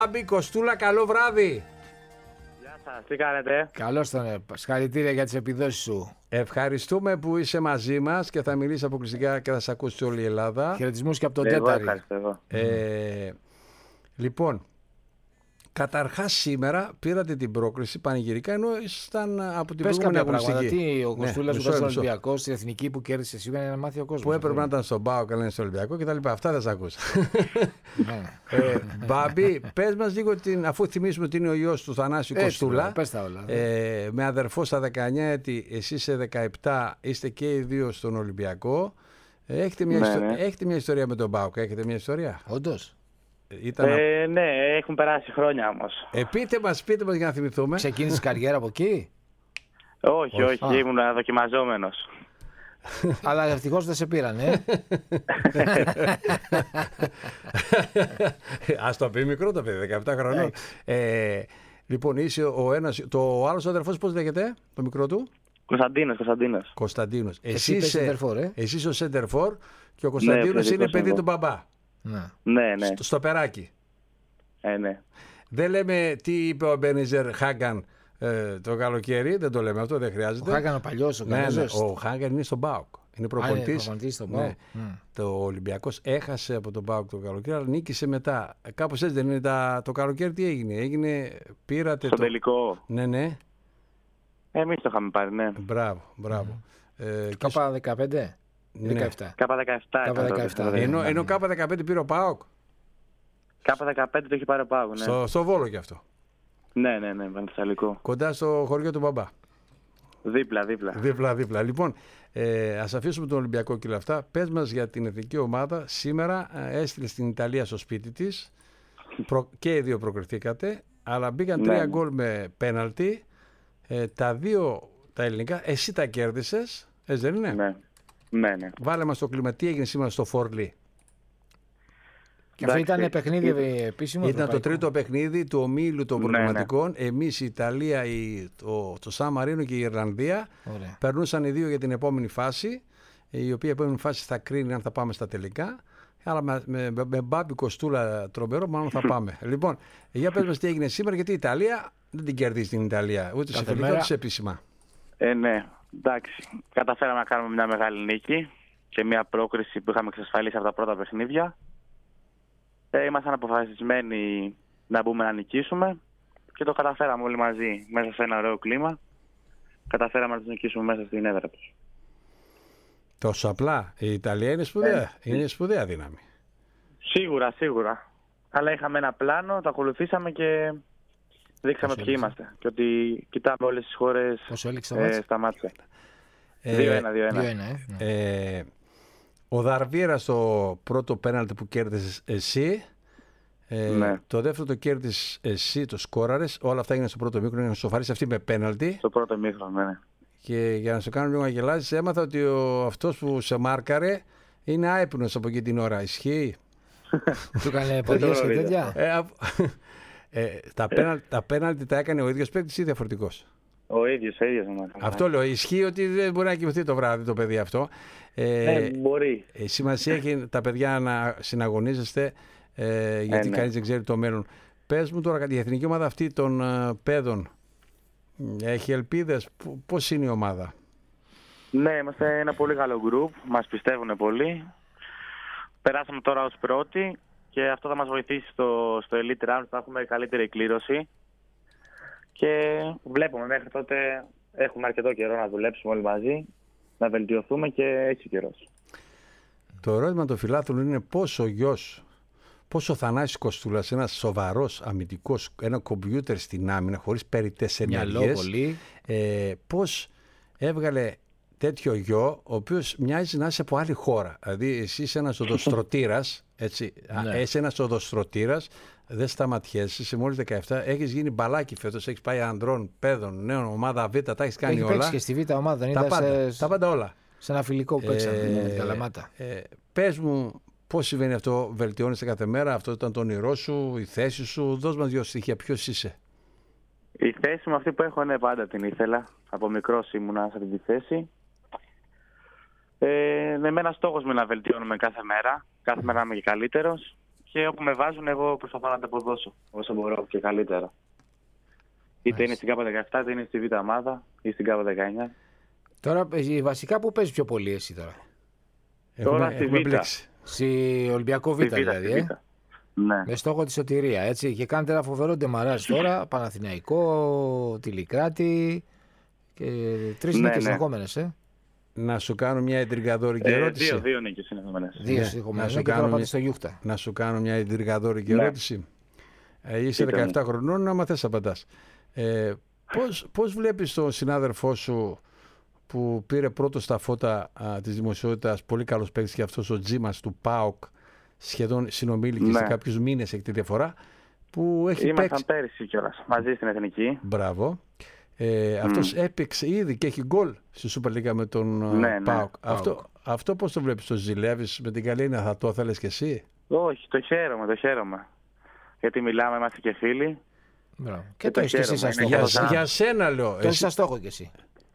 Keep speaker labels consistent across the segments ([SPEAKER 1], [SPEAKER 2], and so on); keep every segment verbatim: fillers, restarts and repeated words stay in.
[SPEAKER 1] Μπάμπη, Κωστούλα, καλό βράδυ.
[SPEAKER 2] Γεια σας, τι κάνετε?
[SPEAKER 3] Καλώς τον, συγχαρητήρια για τις επιδόσεις σου.
[SPEAKER 1] Ευχαριστούμε που είσαι μαζί μας και θα μιλήσει αποκλειστικά και θα σε ακούσει όλη η Ελλάδα.
[SPEAKER 3] Χαιρετισμούς και από τον
[SPEAKER 2] Εγώ
[SPEAKER 3] Τέταρη.
[SPEAKER 2] ευχαριστώ εγώ.
[SPEAKER 1] Ε, λοιπόν, καταρχάς σήμερα πήρατε την πρόκριση πανηγυρικά ενώ ήσταν από την
[SPEAKER 3] Πες
[SPEAKER 1] προηγούμενη
[SPEAKER 3] κάποια πράγματα.
[SPEAKER 1] αγωνιστική.
[SPEAKER 3] Τι ο Κωστούλας
[SPEAKER 1] Ναι,
[SPEAKER 3] που ήταν στο
[SPEAKER 1] μισό, μισό.
[SPEAKER 3] Ολυμπιακό, στην εθνική που κέρδισε σήμερα να μάθει ο κόσμος.
[SPEAKER 1] Που έπρεπε να ήταν στον ΠΑΟΚ και να είναι στο Ολυμπιακό κτλ. Αυτά δεν σ' ακούσα.
[SPEAKER 3] Ναι.
[SPEAKER 1] ε, Μπάμπη, πες μας λίγο, την, αφού θυμίσουμε ότι είναι ο γιος του Θανάσιου
[SPEAKER 3] Έτσι,
[SPEAKER 1] Κωστούλα.
[SPEAKER 3] πες τα όλα.
[SPEAKER 1] Ε, με αδερφό στα δεκαεννιά έτη, εσύ σε δεκαεπτά, είστε και οι δύο στον Ολυμπιακό. Ε, έχετε, μια
[SPEAKER 2] Ναι,
[SPEAKER 1] ιστο...
[SPEAKER 2] ναι.
[SPEAKER 1] έχετε μια ιστορία με τον ΠΑΟΚ, έχετε μια ιστορία.
[SPEAKER 3] Όντως.
[SPEAKER 1] Ήταν...
[SPEAKER 2] Ε, ναι, έχουν περάσει χρόνια όμως.
[SPEAKER 1] Ε, πείτε μας, πείτε μας για να θυμηθούμε.
[SPEAKER 3] Ξεκίνησε καριέρα από εκεί.
[SPEAKER 2] Όχι, όχι,
[SPEAKER 3] Α.
[SPEAKER 2] ήμουν δοκιμαζόμενος.
[SPEAKER 3] Αλλά ευτυχώς δεν σε πήραν, ε.
[SPEAKER 1] Ας το πει μικρό το παιδί, δεκαεπτά χρονών. Ε, λοιπόν, είσαι ο ένας, το άλλος αδερφός πώς λέγεται, το μικρό του?
[SPEAKER 2] Κωνσταντίνος, Κωνσταντίνος.
[SPEAKER 1] Κωνσταντίνος.
[SPEAKER 3] Εσύ είσαι center for, ε.
[SPEAKER 1] εσύ είσαι ο Σέντερφορ και ο Κωνσταντίνος
[SPEAKER 2] παιδικός
[SPEAKER 1] είναι παιδί
[SPEAKER 2] εγώ.
[SPEAKER 1] του μπαμπά.
[SPEAKER 3] Ναι.
[SPEAKER 2] Ναι, ναι,
[SPEAKER 1] Στο, στο περάκι.
[SPEAKER 2] ε, ναι.
[SPEAKER 1] Δεν λέμε τι είπε ο Μπένιζερ Χάγκαν ε, το καλοκαίρι, δεν το λέμε αυτό, δεν
[SPEAKER 3] Ο
[SPEAKER 1] χρειάζεται.
[SPEAKER 3] Χάγκαν ο παλιός, ο
[SPEAKER 1] ναι, ναι,
[SPEAKER 3] Κανέζος.
[SPEAKER 1] ο Χάγκαν είναι στον ΠΑΟΚ. Είναι προπονητής.
[SPEAKER 3] προπονητής στον
[SPEAKER 1] Ναι.
[SPEAKER 3] ΠΑΟΚ. Μμ.
[SPEAKER 1] Το Ολυμπιακός έχασε από τον ΠΑΟΚ το καλοκαίρι, αλλά νίκησε μετά. Ε, Κάπως έτσι δεν είναι τα, το καλοκαίρι, τι έγινε. Έγινε, πήρατε
[SPEAKER 2] Στο
[SPEAKER 1] το.
[SPEAKER 2] τελικό.
[SPEAKER 1] Ναι, ναι.
[SPEAKER 2] Εμείς το είχαμε πάρει, ναι.
[SPEAKER 1] Μπράβο, μπράβο. Ε, και σου-
[SPEAKER 3] Κάπα δεκαπέντε.
[SPEAKER 1] ναι.
[SPEAKER 3] δεκαεπτά.
[SPEAKER 2] Κάπα δεκαεπτά.
[SPEAKER 3] Κάπα
[SPEAKER 2] ήταν τότε,
[SPEAKER 3] δεκαεπτά.
[SPEAKER 2] τότε.
[SPEAKER 1] Ενώ,
[SPEAKER 3] ναι,
[SPEAKER 1] ενώ
[SPEAKER 3] ναι.
[SPEAKER 1] κάπου δεκαπέντε πήρε ο ΠΑΟΚ.
[SPEAKER 2] Κάπα δεκαπέντε το έχει πάρει ο Πάγου, ναι.
[SPEAKER 1] Στο, στο Βόλο κι αυτό.
[SPEAKER 2] Ναι, ναι, ναι, Πανθεσσαλικό.
[SPEAKER 1] Κοντά στο χωριό του μπαμπά.
[SPEAKER 2] Δίπλα, δίπλα.
[SPEAKER 1] Δίπλα, δίπλα. Λοιπόν, ε, ας αφήσουμε τον Ολυμπιακό και όλα αυτά. Πες μας για την εθνική ομάδα. Σήμερα ε, έστειλε στην Ιταλία στο σπίτι της. Προ, και οι δύο προκριθήκατε. Αλλά μπήκαν
[SPEAKER 2] Ναι.
[SPEAKER 1] τρία γκολ με πέναλτι. Ε, τα δύο τα ελληνικά. Εσύ τα κέρδισες. Έτσι δεν είναι?
[SPEAKER 2] Ναι, ναι, ναι.
[SPEAKER 1] Βάλε μας το κλίμα. Τι έγινε σήμερα στο Φορλί?
[SPEAKER 3] Και αυτό
[SPEAKER 2] Εντάξει,
[SPEAKER 3] ήταν παιχνίδι επίσημο.
[SPEAKER 1] Ήταν το
[SPEAKER 3] ευρωπαϊκό.
[SPEAKER 1] τρίτο παιχνίδι του ομίλου των
[SPEAKER 2] Ναι, ναι.
[SPEAKER 1] προβληματικών. Εμείς η Ιταλία, η, το, το Σαν Μαρίνο και η Ιρλανδία
[SPEAKER 3] Ωραία.
[SPEAKER 1] περνούσαν οι δύο για την επόμενη φάση, η οποία επόμενη φάση θα κρίνει αν θα πάμε στα τελικά. Αλλά με, με, με Μπάμπη Κωστούλα τρομερό, μάλλον θα πάμε. Λοιπόν, για πες μας τι έγινε σήμερα, γιατί η Ιταλία δεν την κερδίζει την Ιταλία, ούτε σε
[SPEAKER 3] Κάθε
[SPEAKER 1] φιλικά
[SPEAKER 3] μέρα.
[SPEAKER 1] ούτε σε επίσημα.
[SPEAKER 2] Ε, ναι, εντάξει. Καταφέραμε να κάνουμε μια μεγάλη νίκη και μια πρόκριση που είχαμε εξασφαλίσει από τα πρώτα παιχνίδια. Ε, ήμασταν αποφασισμένοι να μπούμε να νικήσουμε και το καταφέραμε όλοι μαζί μέσα σε ένα ωραίο κλίμα. Καταφέραμε να τους νικήσουμε μέσα στην έδρα τους.
[SPEAKER 1] Τόσο απλά. Η Ιταλία είναι σπουδαία. Είναι σπουδαία δύναμη.
[SPEAKER 2] Σίγουρα, σίγουρα. Αλλά είχαμε ένα πλάνο, το ακολουθήσαμε και δείξαμε
[SPEAKER 3] Πόσο
[SPEAKER 2] ποιοι
[SPEAKER 3] έλειξε?
[SPEAKER 2] είμαστε. Και ότι κοιτάμε όλες τις χώρες
[SPEAKER 3] Πόσο έλειξε το
[SPEAKER 2] ε,
[SPEAKER 3] μάτς?
[SPEAKER 2] στα μάτια.
[SPEAKER 1] Ε,
[SPEAKER 2] δύο ένα, δύο ένα.
[SPEAKER 3] δύο ένα, ε. Ναι.
[SPEAKER 1] Ε, ο Δαρβίερα στο πρώτο πέναλτι που κέρδισες εσύ, ε,
[SPEAKER 2] Ναι.
[SPEAKER 1] το δεύτερο το κέρδισες εσύ, το σκόραρες, όλα αυτά έγιναν στο πρώτο μήκρο, για να σοφαρείς αυτή με πέναλτι.
[SPEAKER 2] Στο πρώτο μήχρονο, ναι.
[SPEAKER 1] Και για να σε κάνω λίγο να γελάσεις, έμαθα ότι ο, αυτός που σε μάρκαρε είναι άϊπνος από εκεί την ώρα. Ισχύει?
[SPEAKER 3] Του έκανε ποδιές και
[SPEAKER 2] γνωρίζω.
[SPEAKER 3] τέτοια.
[SPEAKER 1] ε, α- ε, τα, πέναλτι, τα πέναλτι τα έκανε ο ίδιος παίκτης ή διαφορετικός?
[SPEAKER 2] Ο ίδιος, ο ίδιος. Ναι.
[SPEAKER 1] Αυτό λέω. Ισχύει ότι δεν μπορεί να κοιμηθεί το βράδυ το παιδί αυτό. Ε,
[SPEAKER 2] Ε, μπορεί.
[SPEAKER 1] Ε, σημασία έχει τα παιδιά να συναγωνίζεστε, ε, γιατί
[SPEAKER 2] Ε, ναι.
[SPEAKER 1] κανείς δεν ξέρει το μέλλον. Πες μου τώρα κάτι, η εθνική ομάδα αυτή των ε, παιδών έχει ελπίδες? Π- Πώς είναι η ομάδα?
[SPEAKER 2] Ναι, είμαστε ένα πολύ καλό group. Μας πιστεύουν πολύ. Περάσαμε τώρα ως πρώτοι και αυτό θα μας βοηθήσει στο, στο Elite Round. Θα έχουμε καλύτερη εκκλήρωση. Και βλέπουμε μέχρι τότε έχουμε αρκετό καιρό να δουλέψουμε όλοι μαζί, να βελτιωθούμε και έχει καιρός.
[SPEAKER 1] Το ερώτημα των φιλάθλων είναι πώς ο γιος, πώς ο Θανάσης Κωστούλας, ένας σοβαρός αμυντικός, ένα κομπιούτερ στην άμυνα, χωρίς περιττές
[SPEAKER 3] Μυαλό
[SPEAKER 1] ενέργειες,
[SPEAKER 3] πολύ.
[SPEAKER 1] ε, πώς έβγαλε τέτοιο γιο, ο οποίος μοιάζει να είσαι από άλλη χώρα. Δηλαδή, εσύ είσαι ένας οδοστρωτήρας, έτσι,
[SPEAKER 3] Ναι.
[SPEAKER 1] είσαι ένας οδοστρωτήρας, δεν σταματιέσαι, είσαι μόλις δεκαεπτά, έχεις γίνει μπαλάκι φέτος, έχεις πάει ανδρών, παιδών, νέων, ομάδα Β, τα έχεις κάνει
[SPEAKER 3] Έχει
[SPEAKER 1] όλα.
[SPEAKER 3] παίξει και στη Β' ομάδα, δεν
[SPEAKER 1] Τα
[SPEAKER 3] ήταν
[SPEAKER 1] πάντα,
[SPEAKER 3] σε,
[SPEAKER 1] τα πάντα όλα.
[SPEAKER 3] σε ένα φιλικό που παίξαμε με την Καλαμάτα.
[SPEAKER 1] Ε, πες μου πώς συμβαίνει αυτό, βελτιώνεσαι κάθε μέρα, αυτό ήταν το όνειρό σου, η θέση σου, δώσ' μας δύο στοιχεία, ποιος είσαι?
[SPEAKER 2] Η θέση μου αυτή που έχω, ναι, πάντα την ήθελα. Από μικρός ήμουνα σε αυτή τη θέση. Ε, με εμένα στόχος μου είναι να βελτιώνουμε κάθε μέρα. Κάθε μέρα είμαι και καλύτερος. και όπου με βάζουν εγώ προσπαθώ να τα αποδώσω όσο μπορώ και καλύτερα. Είτε είναι στην ΚΑΠΑ δεκαεπτά, είτε είναι στη Β' ομάδα ή στην ΚΑΠΑ δεκαεννιά.
[SPEAKER 3] Τώρα βασικά που παίζει πιο πολύ εσύ τώρα?
[SPEAKER 2] Τώρα στη Β'.
[SPEAKER 3] Στη Ολυμπιακό Β' δηλαδή. Ε?
[SPEAKER 2] Ναι.
[SPEAKER 3] Με στόχο τη σωτηρία, έτσι. Και κάνετε ένα φοβερό ντεμαράζ τώρα. Παναθηναϊκό, Τιλικράτη και τρεις
[SPEAKER 2] ναι,
[SPEAKER 3] νίκες
[SPEAKER 2] ναι.
[SPEAKER 3] συνεχόμενες, ε.
[SPEAKER 1] Να σου κάνω μια εντριγαδόρικη
[SPEAKER 2] Ε,
[SPEAKER 1] ερώτηση.
[SPEAKER 2] δύο, δύο νίκες συνεχόμενες.
[SPEAKER 3] Δύο
[SPEAKER 1] Ναι.
[SPEAKER 3] συνεχόμενες.
[SPEAKER 1] Να
[SPEAKER 3] Ναι,
[SPEAKER 1] σου
[SPEAKER 3] και τώρα
[SPEAKER 1] κάνω
[SPEAKER 3] πάτε
[SPEAKER 1] μια-
[SPEAKER 3] στο Γιούχτα.
[SPEAKER 1] Να σου κάνω μια εντριγαδόρικη
[SPEAKER 2] Ναι.
[SPEAKER 1] ερώτηση. Ε, είσαι
[SPEAKER 2] Είτε
[SPEAKER 1] δεκαεπτά χρονών, άμα θες απαντάς. Ε, πώς, πώς βλέπεις τον συνάδελφό σου που πήρε πρώτο στα φώτα α, της δημοσιότητας, πολύ καλός παίκτης και αυτός ο Τζίμας του ΠΑΟΚ, σχεδόν συνομήλικες
[SPEAKER 2] Ναι.
[SPEAKER 1] σε κάποιους μήνες έχει τη διαφορά, που έχει
[SPEAKER 2] Ήμασταν
[SPEAKER 1] παίξει...
[SPEAKER 2] πέρυσι κιόλας, μαζί στην Εθνική.
[SPEAKER 1] Μπράβο. Ε, αυτός έπαιξε ήδη και έχει γκολ στη Super League με τον α,
[SPEAKER 2] Ναι, ναι,
[SPEAKER 1] ΠΑΟΚ.
[SPEAKER 2] ΠΑΟΚ.
[SPEAKER 1] Αυτό, αυτό πώς το βλέπεις, το ζηλεύεις με την καλή έννοια, θα το ήθελες κι εσύ?
[SPEAKER 2] Όχι, το χαίρομαι, το χαίρομαι. Γιατί μιλάμε, είμαστε και φίλοι.
[SPEAKER 3] Μπράβο. Και
[SPEAKER 2] Και
[SPEAKER 3] το
[SPEAKER 2] το
[SPEAKER 3] έχεις και εσύ
[SPEAKER 2] χαίρομαι,
[SPEAKER 3] σαν
[SPEAKER 2] είναι
[SPEAKER 3] στόχο.
[SPEAKER 1] Για,
[SPEAKER 2] αυτό.
[SPEAKER 1] για σένα λέω.
[SPEAKER 3] Το έχεις
[SPEAKER 1] Εσύ,
[SPEAKER 3] σαν στόχο κι εσύ.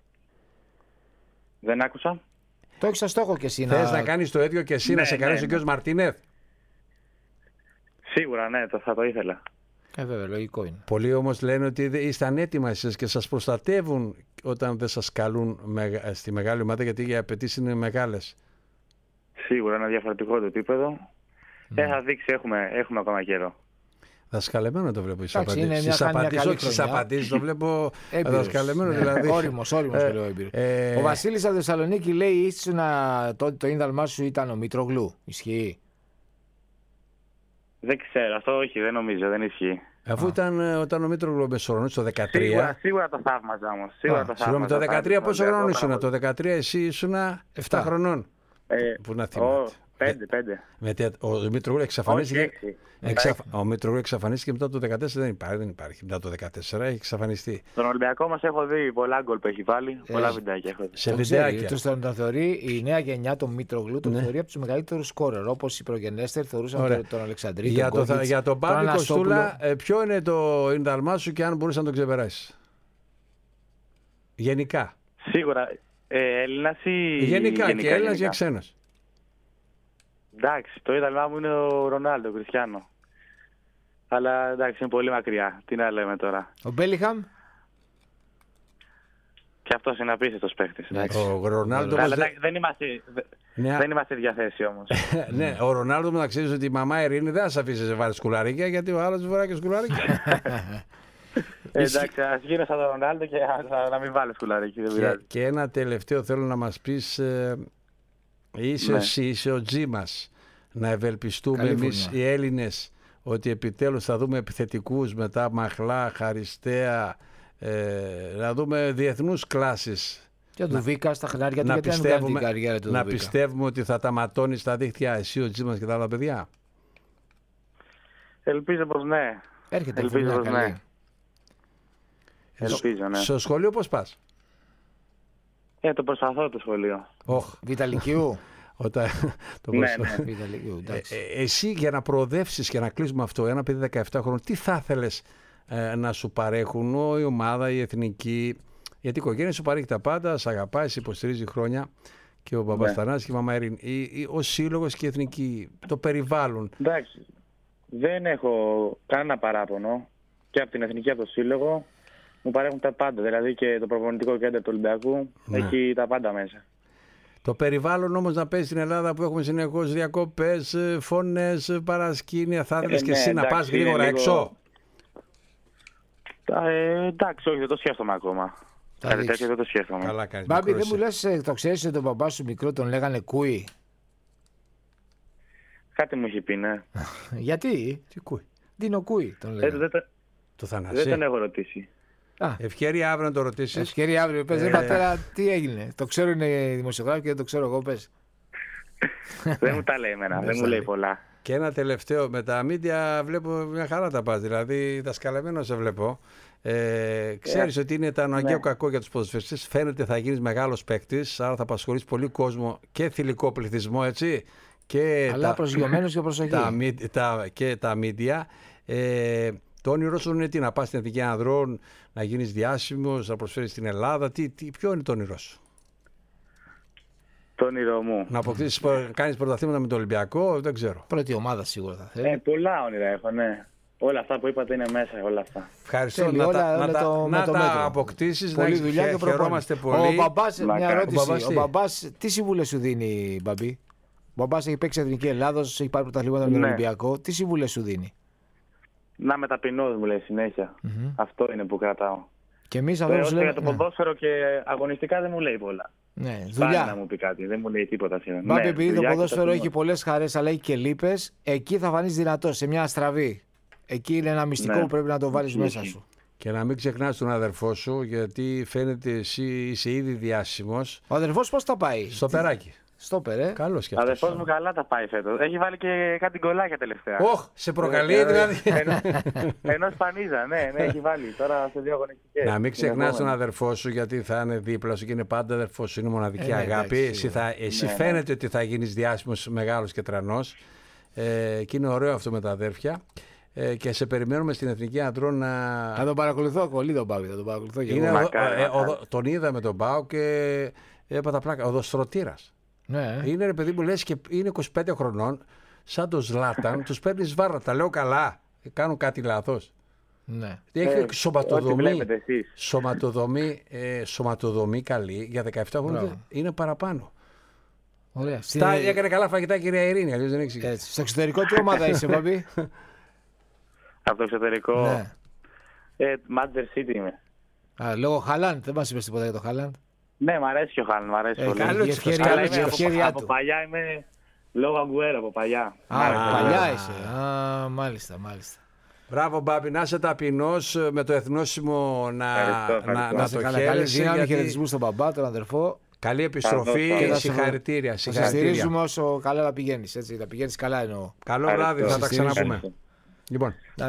[SPEAKER 2] Δεν άκουσα.
[SPEAKER 3] Το έχεις σαν στόχο κι εσύ.
[SPEAKER 1] θες να κάνεις το ίδιο κι εσύ,
[SPEAKER 2] Ναι,
[SPEAKER 1] να σε καλέσει
[SPEAKER 2] ναι,
[SPEAKER 1] ο κ. Μαρτίνεθ?
[SPEAKER 2] Σίγουρα, ναι, το, θα το ήθελα.
[SPEAKER 3] Ε, βέβαια, λογικό είναι.
[SPEAKER 1] Πολλοί όμως λένε ότι δεν- είστε ανέτοιμα εσείς και σας προστατεύουν όταν δεν σας καλούν μεγα- στη μεγάλη ομάδα, γιατί οι απαιτήσεις είναι μεγάλες.
[SPEAKER 2] Σίγουρα είναι διαφορετικό το επίπεδο. Ε, θα δείξει, έχουμε, έχουμε ακόμα καιρό.
[SPEAKER 1] Δασκαλεμένο το βλέπω.
[SPEAKER 3] Εντάξει, είναι μια- κάνει μια καλή
[SPEAKER 1] Στις
[SPEAKER 3] χρονιά.
[SPEAKER 1] απαντήσεις το βλέπω
[SPEAKER 3] Έμπειρος.
[SPEAKER 1] δασκαλεμένο
[SPEAKER 3] Ναι,
[SPEAKER 1] δηλαδή.
[SPEAKER 3] Όριμος, όριμος
[SPEAKER 1] Ε,
[SPEAKER 3] το λέω έμπειρος.
[SPEAKER 1] ε,
[SPEAKER 3] Ο Βασίλης από τη Θεσσαλονίκη λέει ήσουν το, το ίνδαλμά σου ήταν ο Μήτρογλου. Ισχύει?
[SPEAKER 2] Δεν ξέρω, αυτό όχι, δεν νομίζω, δεν ισχύει.
[SPEAKER 1] Αφού ήταν ε, όταν ο Μήτρογλου Μεσορονός το
[SPEAKER 2] Σίγουρα,
[SPEAKER 1] δεκατρία.
[SPEAKER 2] σίγουρα το θαύμαζα όμως. Σίγουρα
[SPEAKER 1] Α,
[SPEAKER 2] το
[SPEAKER 1] Συγγνώμη,
[SPEAKER 2] θαύμαζα.
[SPEAKER 1] το δεκατρία πόσο
[SPEAKER 2] Θα-
[SPEAKER 1] χρόνο
[SPEAKER 2] θα-
[SPEAKER 1] ήσουν? Το δεκατρία εσύ ήσουν επτά
[SPEAKER 3] Εφτά.
[SPEAKER 1] χρονών.
[SPEAKER 2] Ε,
[SPEAKER 1] Που να
[SPEAKER 2] ο,
[SPEAKER 1] θυμάται.
[SPEAKER 2] πέντε, πέντε.
[SPEAKER 1] Μετά, ο Μήτρογλου
[SPEAKER 2] Όχι,
[SPEAKER 1] εξαφανίστηκε.
[SPEAKER 2] έξι.
[SPEAKER 1] Εξαφ... Ο Μήτρογλου εξαφανίστηκε μετά το δεκατέσσερα. Δεν υπάρχει, δεν υπάρχει. Μετά το δεκατέσσερα έχει εξαφανιστεί.
[SPEAKER 2] Τον Ολυμπιακό μας έχω δει πολλά γκολ που έχει βάλει, πολλά βιντεάκια έχω δει.
[SPEAKER 1] Σε
[SPEAKER 3] Τον ξέρει,
[SPEAKER 1] βιντεάκια.
[SPEAKER 3] τους τον, τον θεωρεί η νέα γενιά, τον Μήτρογλου, τον
[SPEAKER 1] Ναι.
[SPEAKER 3] θεωρεί από τους μεγαλύτερους σκόρερ. Όπως οι προγενέστεροι θεωρούσαν
[SPEAKER 1] Ωραία.
[SPEAKER 3] τον, τον Αλεξανδρή,
[SPEAKER 1] Για,
[SPEAKER 3] τον
[SPEAKER 1] το,
[SPEAKER 3] Γκόγκιτς,
[SPEAKER 1] για τον Πάπη
[SPEAKER 3] Αναστόπουλο.
[SPEAKER 1] Κοστούλα, ε, ποιο είναι το ίνδαλμά σου και αν μπορείς να το ξεπεράσεις? Γενικά.
[SPEAKER 2] Σίγουρα. Ε, Έλληνας ή
[SPEAKER 1] Γενικά, και Έλληνας
[SPEAKER 2] γενικά?
[SPEAKER 1] και ξένος.
[SPEAKER 2] Εντάξει, το ίδαλμά μου είναι ο Ρονάλντο, ο Κριστιάνο. Αλλά εντάξει, είναι πολύ μακριά. Τι να λέμε τώρα.
[SPEAKER 3] Ο Μπέλιχαμ.
[SPEAKER 2] Και αυτός είναι απίστευτος παίχτης. εντάξει.
[SPEAKER 1] Ο Ρονάλντο
[SPEAKER 2] Αλλά
[SPEAKER 1] όμως δεν-
[SPEAKER 2] εντάξει, δεν είμαστε,
[SPEAKER 1] Ναι,
[SPEAKER 2] δεν είμαστε διαθέσει όμως.
[SPEAKER 1] ναι, ο Ρονάλντο μου να ξέρεις ότι η μαμά Ειρήνη δεν θα σε αφήσει να βάλει σκουλαρίκια, γιατί ο άλλος βουράει και σκουλαρίκια.
[SPEAKER 2] Ε, εντάξει, ας γίνω σαν τον Ρονάλντο και ας- να μην βάλει σκουλαρίκι, δεν
[SPEAKER 1] και,
[SPEAKER 2] πειράζει.
[SPEAKER 1] και ένα τελευταίο θέλω να μας πεις, ε, είσαι,
[SPEAKER 2] Ναι.
[SPEAKER 1] εσύ, είσαι ο Τζίμας, να ευελπιστούμε
[SPEAKER 3] Καλή
[SPEAKER 1] εμείς
[SPEAKER 3] φουρνιά.
[SPEAKER 1] οι Έλληνες ότι επιτέλους θα δούμε επιθετικούς μετά Μαχλά, Χαριστέα, ε, να δούμε διεθνούς κλάσεις.
[SPEAKER 3] Και ο Ντουβίκα στα χνάρια του,
[SPEAKER 1] Να
[SPEAKER 3] γιατί να μην κάνει την
[SPEAKER 1] πιστεύουμε,
[SPEAKER 3] καριέρα του
[SPEAKER 1] να
[SPEAKER 3] Ντουβίκα.
[SPEAKER 1] πιστεύουμε ότι θα τα ματώνει στα δίχτυα εσύ ο Τζίμας και τα άλλα παιδιά.
[SPEAKER 2] Ελπίζω πως ναι.
[SPEAKER 3] Έρχεται η
[SPEAKER 2] Ελπίζω
[SPEAKER 3] φουρνιά
[SPEAKER 2] πως
[SPEAKER 3] καλή.
[SPEAKER 2] ναι. Ελπίζω, ναι.
[SPEAKER 1] Στο σχολείο πώς πας?
[SPEAKER 2] Ε, το προσπαθώ το σχολείο.
[SPEAKER 1] Όχ,
[SPEAKER 3] Β' Λυκειού.
[SPEAKER 1] όταν, το
[SPEAKER 2] Ναι,
[SPEAKER 1] προσπα-
[SPEAKER 2] ναι.
[SPEAKER 3] Β' Λυκειού, εντάξει.
[SPEAKER 1] Ε, ε, εσύ για να προοδεύσεις και να κλείσουμε αυτό, ένα παιδί δεκαεπτά χρόνων, τι θα ήθελες ε, να σου παρέχουν ο, η ομάδα, η εθνική? Γιατί η οικογένεια σου παρέχει τα πάντα, σε αγαπάει, σε υποστηρίζει χρόνια και ο Παπαστανάς και η μαμά Ειρήνη. Η- η- Ο σύλλογος και η εθνική, το περιβάλλον.
[SPEAKER 2] Εντάξει, δεν έχω κανένα παράπονο και από την Εθνική, από το Σύλλογο. Μου παρέχουν τα πάντα, δηλαδή και το προπονητικό κέντρο του Ολυμπιακού
[SPEAKER 1] Ναι.
[SPEAKER 2] έχει τα πάντα μέσα.
[SPEAKER 1] Το περιβάλλον όμως να παίζει στην Ελλάδα που έχουμε συνεχώς διακοπές, ε, φωνές, ε, παρασκήνια, θα ήθελες
[SPEAKER 2] Ε,
[SPEAKER 1] και
[SPEAKER 2] ναι,
[SPEAKER 1] εσύ να
[SPEAKER 2] εντάξει,
[SPEAKER 1] πας
[SPEAKER 2] είναι
[SPEAKER 1] γρήγορα
[SPEAKER 2] λίγο-
[SPEAKER 1] έξω.
[SPEAKER 2] Ε, εντάξει, όχι, δεν το σκέφτομαι ακόμα.
[SPEAKER 3] Θα
[SPEAKER 2] Κάτι
[SPEAKER 3] δείξει.
[SPEAKER 2] τέτοιο δεν το σκέφτομαι.
[SPEAKER 1] Καλά κάνεις.
[SPEAKER 3] Μπάμπη,
[SPEAKER 1] μικρός
[SPEAKER 3] δεν μου
[SPEAKER 1] είσαι.
[SPEAKER 3] λες, ε, το ξέρεις ότι τον μπαμπά σου μικρό τον λέγανε Κούι.
[SPEAKER 2] Κάτι μου έχει πει, ναι.
[SPEAKER 3] Γιατί?
[SPEAKER 1] Τι κούει.
[SPEAKER 3] Δίνο Κούι τον
[SPEAKER 2] Ε,
[SPEAKER 3] λέγανε.
[SPEAKER 2] δεν, το-
[SPEAKER 1] Το
[SPEAKER 2] δεν
[SPEAKER 1] Θανάση.
[SPEAKER 2] τον έχω ρωτήσει.
[SPEAKER 3] Α,
[SPEAKER 1] Ευκαιρία αύριο να το ρωτήσεις.
[SPEAKER 3] ευκαιρία αύριο. Πες, ρε
[SPEAKER 1] Ε.
[SPEAKER 3] πατέρα, τι έγινε. Το ξέρουν οι δημοσιογράφοι και δεν το ξέρω εγώ, πες.
[SPEAKER 2] δεν μου τα λέει εμένα, δεν
[SPEAKER 3] στα
[SPEAKER 2] μου λέει
[SPEAKER 3] λέει.
[SPEAKER 2] πολλά.
[SPEAKER 1] Και ένα τελευταίο, με τα μίντια βλέπω μια χαρά τα πας, δηλαδή δασκαλεμένο σε βλέπω. Ε, ξέρεις ότι είναι το αναγκαίο
[SPEAKER 2] ναι.
[SPEAKER 1] κακό για τους ποδοσφαιριστές. Φαίνεται θα γίνεις μεγάλος παίκτης, άρα θα απασχολείς πολύ κόσμο και θηλυκό πληθυσμό, έτσι. Και
[SPEAKER 3] Αλλά
[SPEAKER 1] τα,
[SPEAKER 3] προσγειωμένος και προσοχή.
[SPEAKER 1] τα, μι- τα, και τα μίντια. Ε, το όνειρό σου είναι τι, να πας στην Εθνική Ανδρών, να γίνεις διάσημος, να προσφέρεις στην Ελλάδα. Τι, τι, ποιο είναι το όνειρό σου?
[SPEAKER 2] Το όνειρό μου.
[SPEAKER 1] Να αποκτήσεις, κάνεις πρωταθλήματα με το Ολυμπιακό, δεν ξέρω.
[SPEAKER 3] Πρώτη ομάδα σίγουρα θα θέλει.
[SPEAKER 2] Ε, πολλά όνειρα έχω, ναι. Όλα αυτά που είπατε είναι μέσα, όλα αυτά.
[SPEAKER 1] Ευχαριστώ.
[SPEAKER 3] Θέλει
[SPEAKER 1] να
[SPEAKER 3] όλα-
[SPEAKER 1] τα,
[SPEAKER 3] όλα
[SPEAKER 1] να τα,
[SPEAKER 3] το- με
[SPEAKER 1] να
[SPEAKER 3] το
[SPEAKER 1] τα
[SPEAKER 3] μέτρο.
[SPEAKER 1] αποκτήσεις, να
[SPEAKER 3] Πολλή
[SPEAKER 1] έχεις-
[SPEAKER 3] δουλειά και
[SPEAKER 1] χαιρόμαστε
[SPEAKER 3] προπόνηση.
[SPEAKER 1] πολύ.
[SPEAKER 3] Ο μπαμπάς, μια
[SPEAKER 2] Μακάρι.
[SPEAKER 3] ερώτηση.
[SPEAKER 1] Ο μπαμπάς
[SPEAKER 3] Ο
[SPEAKER 1] τι?
[SPEAKER 3] μπαμπάς τι συμβουλές σου δίνει, Μπαμπή? Ο μπαμπάς έχει παίξει Εθνική Ελλάδος, έχει πάρει πρωταθλήματα με τον
[SPEAKER 2] Ναι.
[SPEAKER 3] Ολυμπιακό. Τι συμβουλές σου δίνει?
[SPEAKER 2] Να με ταπεινώς μου λέει συνέχεια.
[SPEAKER 3] Μμμ.
[SPEAKER 2] Αυτό είναι που κρατάω.
[SPEAKER 3] Και εμείς
[SPEAKER 2] Ε,
[SPEAKER 3] αυτό που σου
[SPEAKER 2] όσο
[SPEAKER 3] λέμε.
[SPEAKER 2] για το
[SPEAKER 3] Ναι.
[SPEAKER 2] ποδόσφαιρο και αγωνιστικά δεν μου λέει πολλά.
[SPEAKER 3] Ναι,
[SPEAKER 2] Πάλι να
[SPEAKER 3] δουλειά.
[SPEAKER 2] μου πει κάτι, δεν μου λέει τίποτα σχεδόν.
[SPEAKER 3] Μπαμπή,
[SPEAKER 2] Ναι,
[SPEAKER 3] επειδή το
[SPEAKER 2] δουλειά και
[SPEAKER 3] ποδόσφαιρο
[SPEAKER 2] ταπεινώς.
[SPEAKER 3] έχει πολλές χαρές αλλά έχει και λύπες, εκεί θα φανείς δυνατός, σε μια αστραβή. Εκεί είναι ένα μυστικό
[SPEAKER 2] Ναι.
[SPEAKER 3] που πρέπει να το βάλεις
[SPEAKER 2] Ισχύει,
[SPEAKER 3] μέσα
[SPEAKER 2] ισχύει.
[SPEAKER 3] σου.
[SPEAKER 1] Και να μην ξεχνάς τον αδερφό σου, γιατί φαίνεται εσύ είσαι ήδη διάσημος.
[SPEAKER 3] Ο αδερφός πώς τα πάει?
[SPEAKER 1] Στο περάκι.
[SPEAKER 3] Στο περέ.
[SPEAKER 1] Καλώς και
[SPEAKER 2] Ο αδερφός
[SPEAKER 1] αυτός.
[SPEAKER 2] μου καλά τα πάει φέτος. Έχει βάλει και κάτι γκολάκια τελευταία.
[SPEAKER 1] Όχ, σε προκαλεί
[SPEAKER 2] Ε,
[SPEAKER 1] δηλαδή.
[SPEAKER 2] Ενώ, ενώ σπανίζα, ναι, ναι, έχει βάλει. Τώρα σε δύο αγωνιστικές.
[SPEAKER 1] Να μην ξεχνάς τον
[SPEAKER 2] Επόμενη.
[SPEAKER 1] αδερφό σου, γιατί θα είναι δίπλα σου και είναι πάντα αδερφός σου. Είναι μοναδική
[SPEAKER 3] Ε, ναι,
[SPEAKER 1] αγάπη.
[SPEAKER 3] εντάξει,
[SPEAKER 1] Εσύ, θα, εσύ
[SPEAKER 2] Ναι, ναι.
[SPEAKER 1] φαίνεται ότι θα γίνεις διάσημος, μεγάλος και τρανός. Ε, και είναι ωραίο αυτό με τα αδέρφια. Ε, και σε περιμένουμε στην Εθνική Ανδρών να.
[SPEAKER 3] Θα τον παρακολουθώ πολύ τον Μπάμπη, θα τον παρακολουθώ και
[SPEAKER 1] Είναι
[SPEAKER 3] εγώ.
[SPEAKER 1] ο-
[SPEAKER 2] Μακάρι,
[SPEAKER 1] ε, ο-
[SPEAKER 2] μακάρι.
[SPEAKER 1] τον είδα με τον Πάο και έπαθα πλάκα. Ο δοστρωτήρας.
[SPEAKER 3] Ναι.
[SPEAKER 1] Είναι ρε παιδί μου, λες και είναι είκοσι πέντε χρονών, σαν τον Ζλάταν, τους παίρνει βάρα. Τα λέω καλά. Κάνουν κάτι λάθος.
[SPEAKER 3] Ναι.
[SPEAKER 1] Έχει
[SPEAKER 2] Ε, ό,τι
[SPEAKER 1] σωματοδομή,
[SPEAKER 2] βλέπετε εσείς.
[SPEAKER 1] σωματοδομή, ε, σωματοδομή καλή για δεκαεπτά χρόνια.
[SPEAKER 3] Μπράβο.
[SPEAKER 1] Είναι παραπάνω.
[SPEAKER 3] Ωραία. Στην-
[SPEAKER 1] Τα έκανε καλά φαγητά η κυρία Ειρήνη, αλλιώς δεν έχει.
[SPEAKER 3] Έτσι. Στο εξωτερικό τι ομάδα είσαι, Μπαμπή?
[SPEAKER 2] Από το εξωτερικό.
[SPEAKER 3] Ναι.
[SPEAKER 2] Ε, Manchester City είμαι.
[SPEAKER 3] Α, λόγω Χάλαντ, δεν μας είπες τίποτα για το Χάλαντ.
[SPEAKER 2] Ναι, μ' αρέσει και ο Χάλαν, μ' αρέσει
[SPEAKER 3] Ε,
[SPEAKER 2] πολύ.
[SPEAKER 3] καλή
[SPEAKER 1] καλός
[SPEAKER 3] η
[SPEAKER 1] αυτός,
[SPEAKER 3] ευκαιρία,
[SPEAKER 1] καλός
[SPEAKER 3] η
[SPEAKER 2] είμαι από,
[SPEAKER 3] ευκαιρία
[SPEAKER 2] από
[SPEAKER 3] του.
[SPEAKER 2] παλιά είμαι λόγω Αγκουέρο, από παλιά.
[SPEAKER 3] Α,
[SPEAKER 2] Μ' άρεσε
[SPEAKER 1] Α,
[SPEAKER 2] πολύ.
[SPEAKER 3] παλιά
[SPEAKER 1] α,
[SPEAKER 3] είσαι. Α, μάλιστα, μάλιστα.
[SPEAKER 1] Μπράβο, Μπάμπη, να είσαι ταπεινός με το εθνόσημο να,
[SPEAKER 2] Ευχαριστώ, ευχαριστώ.
[SPEAKER 1] να,
[SPEAKER 2] Να
[SPEAKER 1] να
[SPEAKER 3] Σε
[SPEAKER 1] το
[SPEAKER 3] καλά, καλή
[SPEAKER 1] χαίρεσαι.
[SPEAKER 3] δύναμη,
[SPEAKER 1] γιατί
[SPEAKER 3] χαιρετισμού στον μπαμπά, τον αδερφό.
[SPEAKER 1] Καλή επιστροφή
[SPEAKER 2] Θα
[SPEAKER 1] και
[SPEAKER 2] δώσω.
[SPEAKER 1] συγχαρητήρια.
[SPEAKER 3] Θα σε
[SPEAKER 1] συγχαρητήρια.
[SPEAKER 3] στηρίζουμε όσο καλά να πηγαίνεις, έτσι. Να πηγαίνεις καλά εννοώ.
[SPEAKER 1] Καλό βράδυ, θα τα
[SPEAKER 2] Ευχαριστώ.
[SPEAKER 1] ξαναπούμε.
[SPEAKER 2] Ευχαριστώ.
[SPEAKER 1] Λοιπόν.